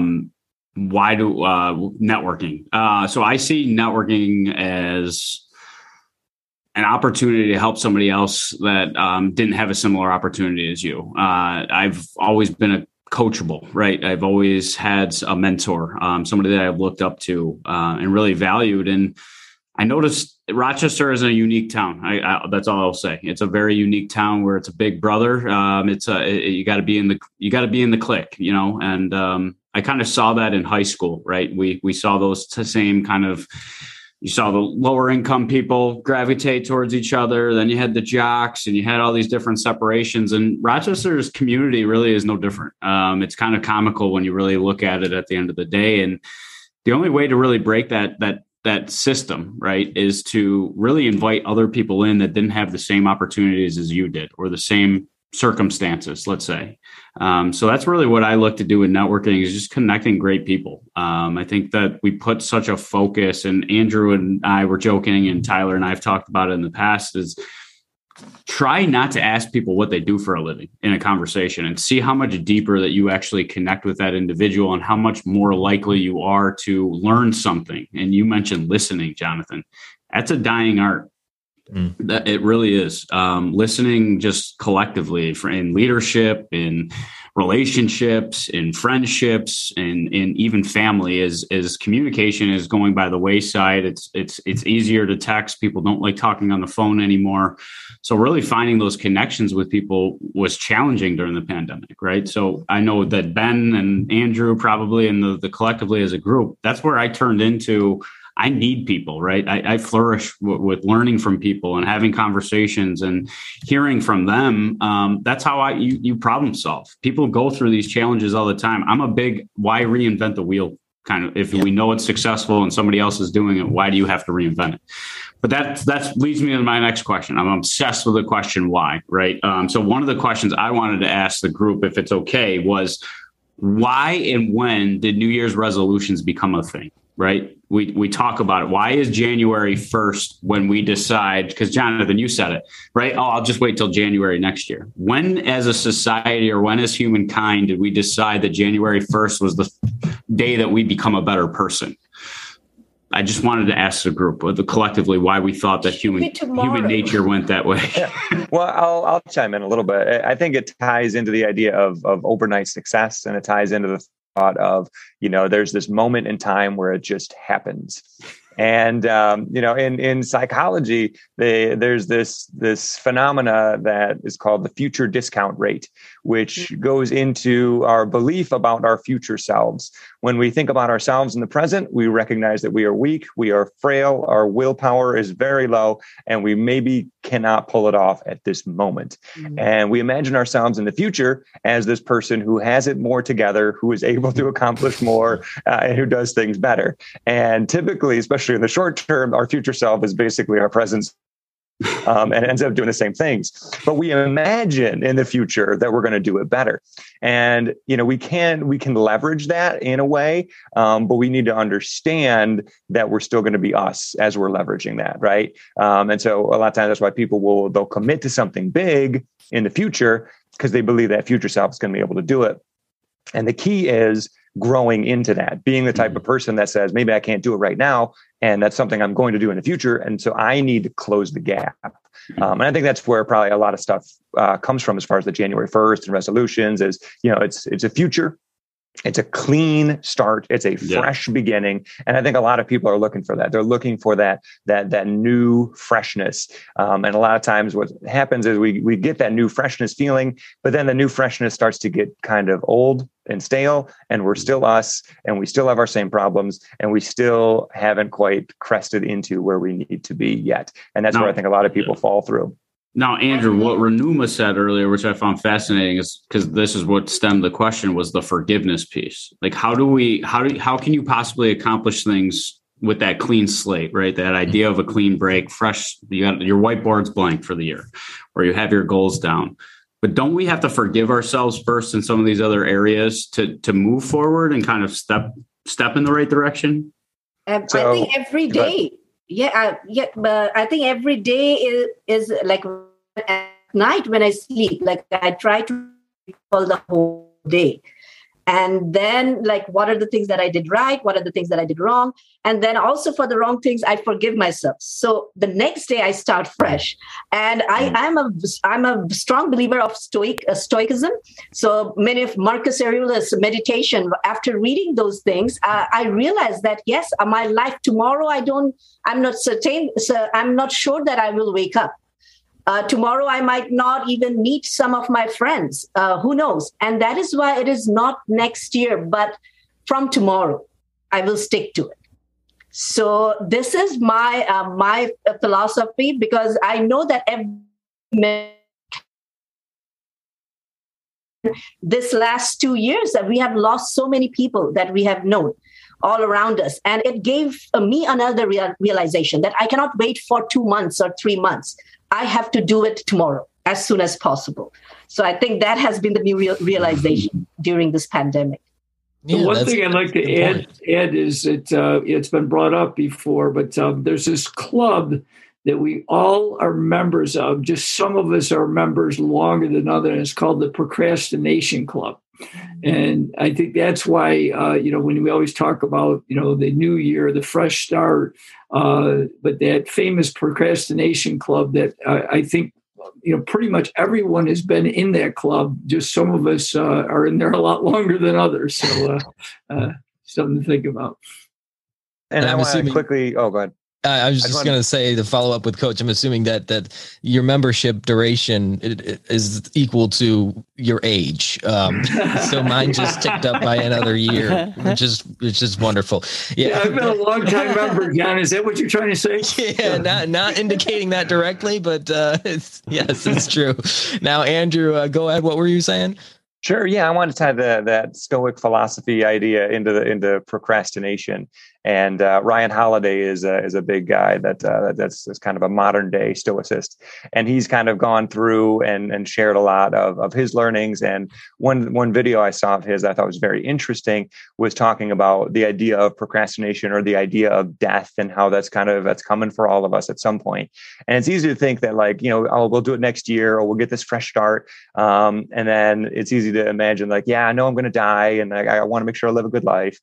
Why do networking? So I see networking as an opportunity to help somebody else that didn't have a similar opportunity as you. I've always been coachable, right? I've always had a mentor, somebody that I've looked up to and really valued. And I noticed Rochester is a unique town. That's all I'll say. It's a very unique town where it's a big brother. You got to be in the clique, and I kind of saw that in high school, right? We saw those same kind of. You saw the lower income people gravitate towards each other. Then you had the jocks, and you had all these different separations. And Rochester's community really is no different. It's kind of comical when you really look at it at the end of the day. And the only way to really break that system, right, is to really invite other people in that didn't have the same opportunities as you did, or the same circumstances, let's say. So that's really what I look to do in networking, is just connecting great people. I think that we put such a focus, and Andrew and I were joking, and Tyler and I have talked about it in the past, is try not to ask people what they do for a living in a conversation, and see how much deeper that you actually connect with that individual, and how much more likely you are to learn something. And you mentioned listening, Jonathan. That's a dying art. That it really is. Listening just collectively in leadership, in relationships, in friendships, and in even family, is communication is going by the wayside. It's easier to text. People don't like talking on the phone anymore. So really finding those connections with people was challenging during the pandemic, right? So I know that Ben and Andrew probably, and the collectively as a group, that's where I turned into. I need people, right? I flourish with learning from people and having conversations and hearing from them. That's how you problem solve. People go through these challenges all the time. I'm a big why reinvent the wheel kind of. If we know it's successful and somebody else is doing it, why do you have to reinvent it? But that leads me to my next question. I'm obsessed with the question why, right? So one of the questions I wanted to ask the group, if it's okay, was why and when did New Year's resolutions become a thing? Right? We talk about it. Why is January 1st when we decide, because Jonathan, you said it, right? Oh, I'll just wait till January next year. When as a society, or when as humankind, did we decide that January 1st was the day that we become a better person? I just wanted to ask the group, collectively, why we thought that human nature went that way. Yeah. Well, I'll chime in a little bit. I think it ties into the idea of overnight success, and it ties into the thought of, there's this moment in time where it just happens. And, in psychology, there's this phenomena that is called the future discount rate, which goes into our belief about our future selves. When we think about ourselves in the present, we recognize that we are weak, we are frail, our willpower is very low, and we maybe cannot pull it off at this moment. Mm-hmm. And we imagine ourselves in the future as this person who has it more together, who is able to accomplish more, and who does things better. And typically, especially in the short term, our future self is basically our present and ends up doing the same things. But we imagine in the future that we're going to do it better. And, we can leverage that in a way, but we need to understand that we're still going to be us as we're leveraging that, right? And so a lot of times that's why people they'll commit to something big in the future, because they believe that future self is going to be able to do it. And the key is growing into that, being the type of person that says, maybe I can't do it right now, and that's something I'm going to do in the future. And so I need to close the gap. And I think that's where probably a lot of stuff comes from as far as the January 1st and resolutions is, it's a future. It's a clean start. It's a fresh beginning. And I think a lot of people are looking for that. They're looking for that new freshness. And a lot of times what happens is we get that new freshness feeling, but then the new freshness starts to get kind of old and stale, and we're still us, and we still have our same problems, and we still haven't quite crested into where we need to be yet. And that's where I think a lot of people fall through. Now, Andrew, what Renuma said earlier, which I found fascinating, is because this is what stemmed the question, was the forgiveness piece. Like, how can you possibly accomplish things with that clean slate, right? That idea of a clean break, fresh, your whiteboard's blank for the year, or you have your goals down. But don't we have to forgive ourselves first in some of these other areas to move forward and kind of step in the right direction? I think every day. But I think every day is like at night when I sleep, like I try to recall the whole day. And then, like, what are the things that I did right? What are the things that I did wrong? And then also for the wrong things, I forgive myself. So the next day I start fresh. And I'm a strong believer of stoicism. So many of Marcus Aurelius' meditation, after reading those things, I realized that, yes, my life tomorrow, I'm not certain. So I'm not sure that I will wake up. Tomorrow, I might not even meet some of my friends. Who knows? And that is why it is not next year, but from tomorrow, I will stick to it. So this is my philosophy, because I know that this last 2 years that we have lost so many people that we have known all around us. And it gave me another realization that I cannot wait for 2 months or 3 months. I have to do it tomorrow, as soon as possible. So I think that has been the new realization during this pandemic. Yeah, one thing I'd like to add is that it's been brought up before, but there's this club that we all are members of. Just some of us are members longer than others. And it's called the Procrastination Club. And I think that's why, when we always talk about, the new year, the fresh start, but that famous Procrastination Club that I think, pretty much everyone has been in that club. Just some of us are in there a lot longer than others. So something to think about. And I want to quickly, go ahead. I was just going to say, to follow up with Coach, I'm assuming that your membership duration is equal to your age. So mine just ticked up by another year, which is wonderful. Yeah, I've been a long time member, John. Is that what you're trying to say? Yeah, not indicating that directly, but yes, it's true. Now, Andrew, go ahead. What were you saying? Sure. Yeah, I want to tie that Stoic philosophy idea into procrastination. And Ryan Holiday is a big guy that's kind of a modern day Stoicist, and he's kind of gone through and shared a lot of his learnings. And one video I saw of his I thought was very interesting was talking about the idea of procrastination, or the idea of death, and how that's coming for all of us at some point. And it's easy to think that, like, we'll do it next year, or we'll get this fresh start, and then it's easy to imagine, like, yeah, I know I'm going to die, and I want to make sure I live a good life.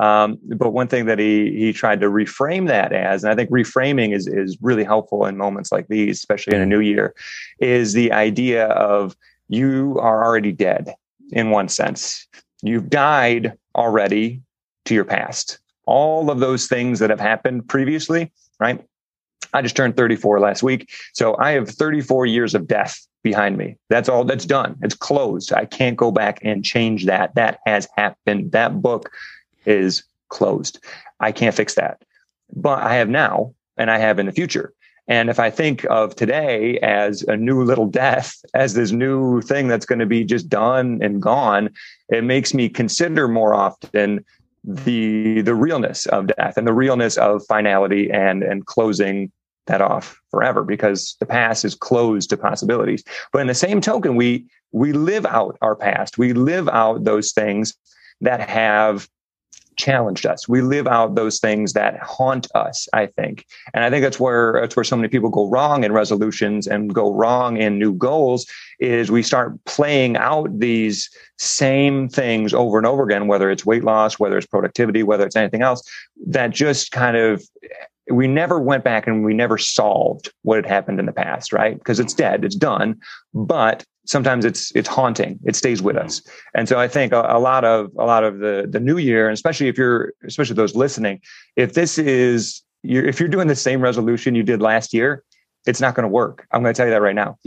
But one thing that he tried to reframe that as, and I think reframing is really helpful in moments like these, especially in a new year, is the idea of you are already dead in one sense. You've died already to your past. All of those things that have happened previously, right? I just turned 34 last week. So I have 34 years of death behind me. That's all that's done. It's closed. I can't go back and change that. That has happened. That book is closed. I can't fix that. But I have now, and I have in the future. And if I think of today as a new little death, as this new thing that's going to be just done and gone, it makes me consider more often the realness of death and the realness of finality and closing that off forever, because the past is closed to possibilities. But in the same token, we live out our past. We live out those things that have challenged us. We live out those things that haunt us, I think. And I think that's where so many people go wrong in resolutions and go wrong in new goals, is we start playing out these same things over and over again, whether it's weight loss, whether it's productivity, whether it's anything else, that just kind of, we never went back and we never solved what had happened in the past, right? Because it's dead, it's done. But sometimes it's haunting. It stays with us. And so I think a lot of the new year, and especially those listening, if you're doing the same resolution you did last year, it's not going to work. I'm going to tell you that right now.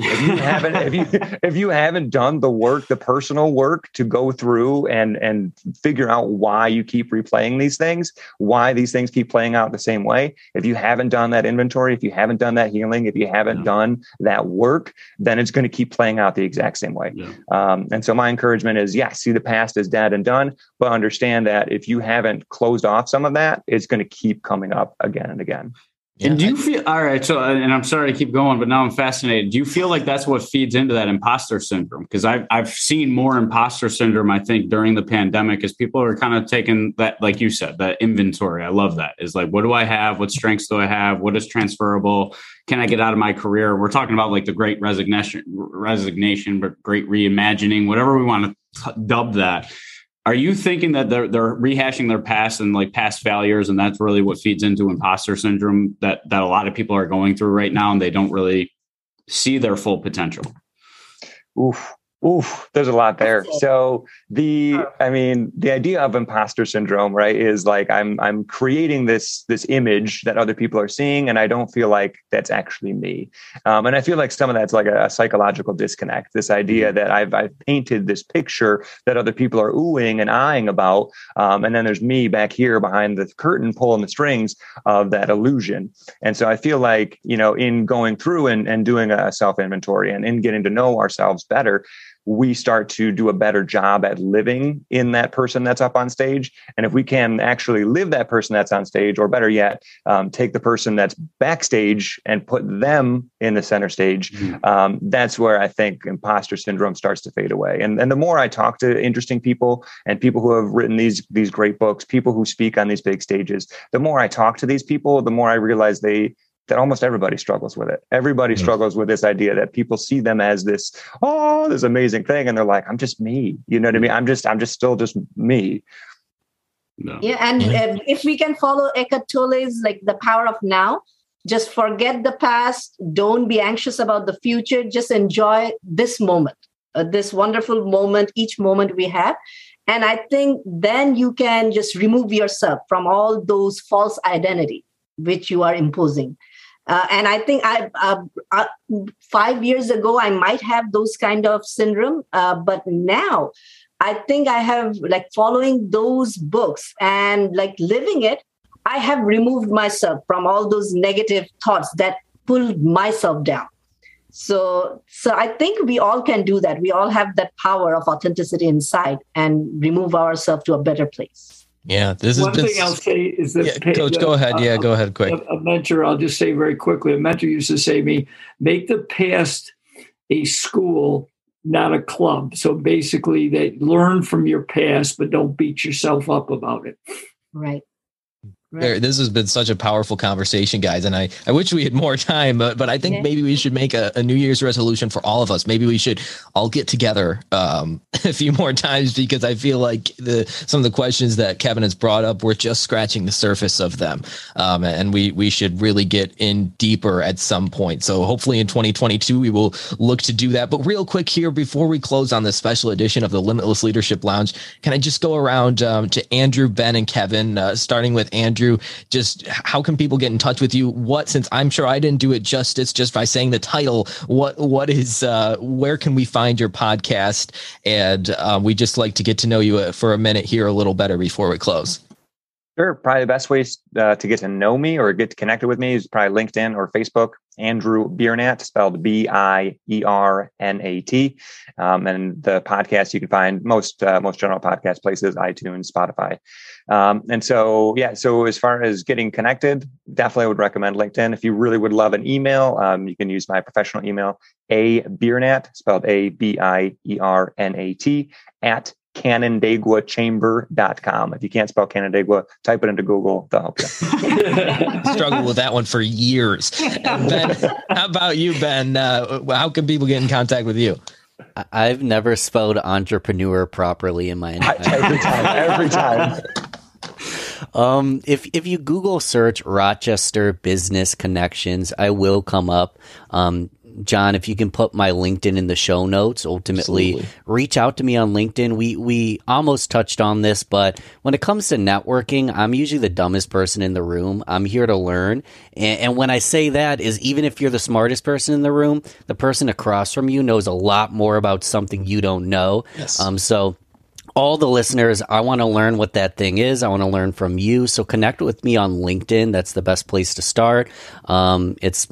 If you haven't done the work, the personal work to go through and figure out why you keep replaying these things, why these things keep playing out the same way. If you haven't done that inventory, if you haven't done that healing, if you haven't done that work, then it's going to keep playing out the exact same way. Yeah. And so my encouragement is, see the past as dead and done, but understand that if you haven't closed off some of that, it's going to keep coming up again and again. Yeah. And do you feel, all right, so, and I'm sorry to keep going, but now I'm fascinated. Do you feel like that's what feeds into that imposter syndrome? Because I've seen more imposter syndrome, I think, during the pandemic, as people are kind of taking that, like you said, that inventory. I love that. Is like, what do I have? What strengths do I have? What is transferable? Can I get out of my career? We're talking about like the great resignation, but great reimagining, whatever we want to dub that. Are you thinking that they're rehashing their past and like past failures, and that's really what feeds into imposter syndrome that a lot of people are going through right now, and they don't really see their full potential? Oof, there's a lot there. So the idea of imposter syndrome, right, is like I'm creating this image that other people are seeing, and I don't feel like that's actually me. And I feel like some of that's like a psychological disconnect. This idea that I've painted this picture that other people are oohing and eyeing about, and then there's me back here behind the curtain pulling the strings of that illusion. And so I feel like, in going through and doing a self inventory and in getting to know ourselves better, we start to do a better job at living in that person that's up on stage. And if we can actually live that person that's on stage, or better yet, take the person that's backstage and put them in the center stage, that's where I think imposter syndrome starts to fade away. And the more I talk to interesting people and people who have written these great books, people who speak on these big stages, the more I talk to these people, the more I realize that almost everybody struggles with it. Everybody struggles with this idea that people see them as this amazing thing. And they're like, I'm just me. You know what I mean? I'm just still just me. No. Yeah. And if we can follow Eckhart Tolle's like the power of now, just forget the past. Don't be anxious about the future. Just enjoy this moment, this wonderful moment, each moment we have. And I think then you can just remove yourself from all those false identity which you are imposing. And I think 5 years ago, I might have those kind of syndrome. But now I think I have like following those books and like living it, I have removed myself from all those negative thoughts that pulled myself down. So I think we all can do that. We all have that power of authenticity inside and remove ourselves to a better place. Yeah, this is one thing I'll say is that Coach, go ahead. Go ahead, quick. A mentor, I'll just say very quickly. A mentor used to say to me, "Make the past a school, not a club." So basically, they learn from your past, but don't beat yourself up about it. Right. This has been such a powerful conversation, guys. And I wish we had more time, but I think maybe we should make a New Year's resolution for all of us. Maybe we should all get together a few more times, because I feel like some of the questions that Kevin has brought up, we're just scratching the surface of them. And we should really get in deeper at some point. So hopefully in 2022, we will look to do that. But real quick here, before we close on this special edition of the Limitless Leadership Lounge, can I just go around to Andrew, Ben, and Kevin, starting with Andrew? Just how can people get in touch with you? Since I'm sure I didn't do it justice just by saying the title, what is where can we find your podcast? And we just like to get to know you for a minute here a little better before we close. Sure. Probably the best ways to get to know me or get connected with me is probably LinkedIn or Facebook. Andrew Biernat, spelled Biernat. And the podcast you can find most general podcast places, iTunes, Spotify. So as far as getting connected, definitely would recommend LinkedIn. If you really would love an email, you can use my professional email, Biernat, spelled Biernat, at canandaiguachamber.com. If you can't spell Canandaigua, type it into Google. They'll help you. Struggled with that one for years. Ben, how about you, Ben? How can people get in contact with you? I've never spelled entrepreneur properly in my entire every time. If you Google search Rochester Business Connections, I will come up. John, if you can put my LinkedIn in the show notes, ultimately reach out to me on LinkedIn. We almost touched on this, but when it comes to networking, I'm usually the dumbest person in the room. I'm here to learn. And when I say that is, even if you're the smartest person in the room, the person across from you knows a lot more about something you don't know. Yes. So all the listeners, I want to learn what that thing is. I want to learn from you. So connect with me on LinkedIn. That's the best place to start. It's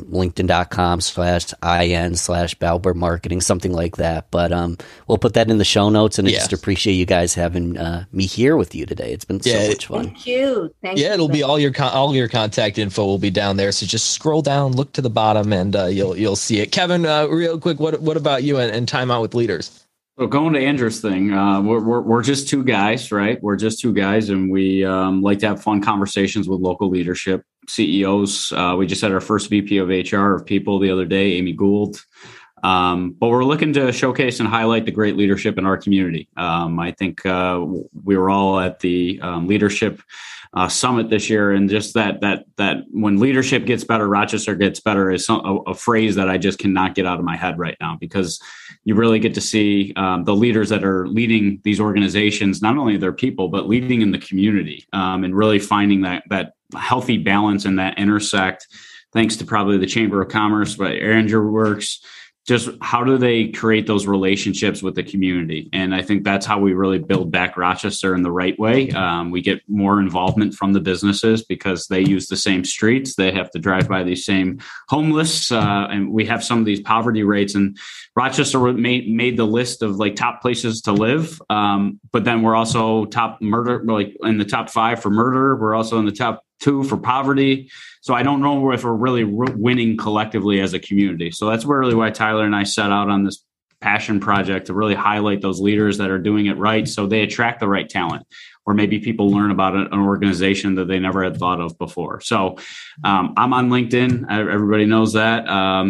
linkedin.com/IN/Balber Marketing, something like that. But we'll put that in the show notes. And I just appreciate you guys having me here with you today. It's been so much fun. Thank you. Thank you. It'll be all your contact info will be down there. So just scroll down, look to the bottom, and you'll see it. Kevin, real quick, what about you and Time Out with Leaders? So going to Andrew's thing, we're just two guys, right? We're just two guys, and we like to have fun conversations with local leadership, CEOs. We just had our first VP of HR of people the other day, Amy Gould. But we're looking to showcase and highlight the great leadership in our community. I think we were all at the leadership summit this year, and just that when leadership gets better, Rochester gets better is a phrase that I just cannot get out of my head right now, because you really get to see the leaders that are leading these organizations, not only their people, but leading in the community, and really finding that healthy balance and that intersect, thanks to probably the Chamber of Commerce, but Andrew works. Just how do they create those relationships with the community? And I think that's how we really build back Rochester in the right way. We get more involvement from the businesses because they use the same streets. They have to drive by these same homeless. And we have some of these poverty rates. And Rochester made the list of like top places to live. But then we're also top murder, like in the top 5 for murder. We're also in the top 2 for poverty. So I don't know if we're really winning collectively as a community. So that's really why Tyler and I set out on this passion project to really highlight those leaders that are doing it right, so they attract the right talent, or maybe people learn about an organization that they never had thought of before. So I'm on LinkedIn. Everybody knows that.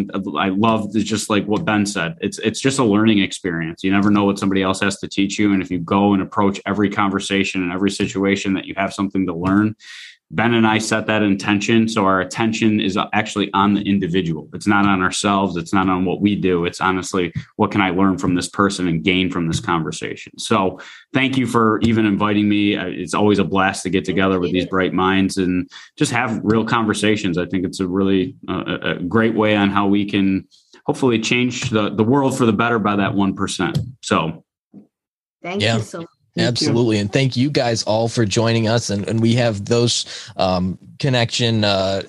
I love just like what Ben said. It's just a learning experience. You never know what somebody else has to teach you. And if you go and approach every conversation and every situation that you have something to learn, Ben and I set that intention. So our attention is actually on the individual. It's not on ourselves. It's not on what we do. It's honestly, what can I learn from this person and gain from this conversation? So thank you for even inviting me. It's always a blast to get together with these bright minds and just have real conversations. I think it's a really a great way on how we can hopefully change the world for the better by that 1%. So thank you so much. Absolutely. And thank you guys all for joining us. And we have those connection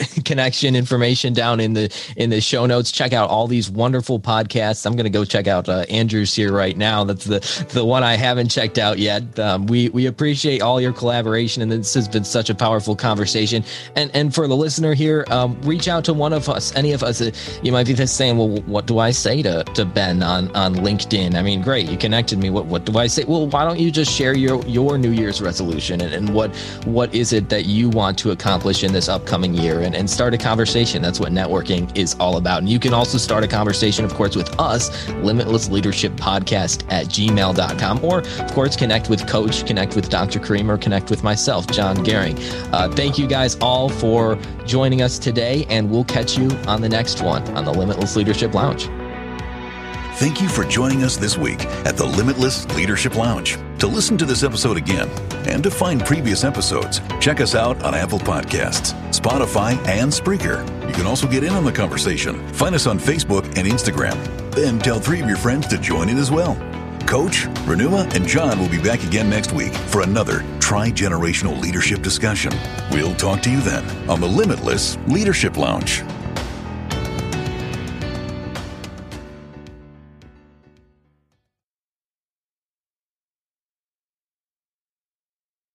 information down in the show notes. Check out all these wonderful podcasts. I'm going to go check out Andrew's here right now. That's the one I haven't checked out yet. We appreciate all your collaboration, and this has been such a powerful conversation. And for the listener here, reach out to one of us, any of us. You might be just saying, well, what do I say to Ben on LinkedIn? I mean, great, you connected me. What do I say? Well, why don't you just share your New Year's resolution and what is it that you want to accomplish in this upcoming year, and start a conversation. That's what networking is all about. And you can also start a conversation, of course, with us, limitlessleadershippodcast@gmail.com, or of course, connect with Coach, connect with Dr. Kareem, or connect with myself, John Gehring. Thank you guys all for joining us today, and we'll catch you on the next one on the Limitless Leadership Lounge. Thank you for joining us this week at the Limitless Leadership Lounge. To listen to this episode again and to find previous episodes, check us out on Apple Podcasts, Spotify, and Spreaker. You can also get in on the conversation. Find us on Facebook and Instagram. Then tell 3 of your friends to join in as well. Coach, Renuma, and John will be back again next week for another tri-generational leadership discussion. We'll talk to you then on the Limitless Leadership Lounge.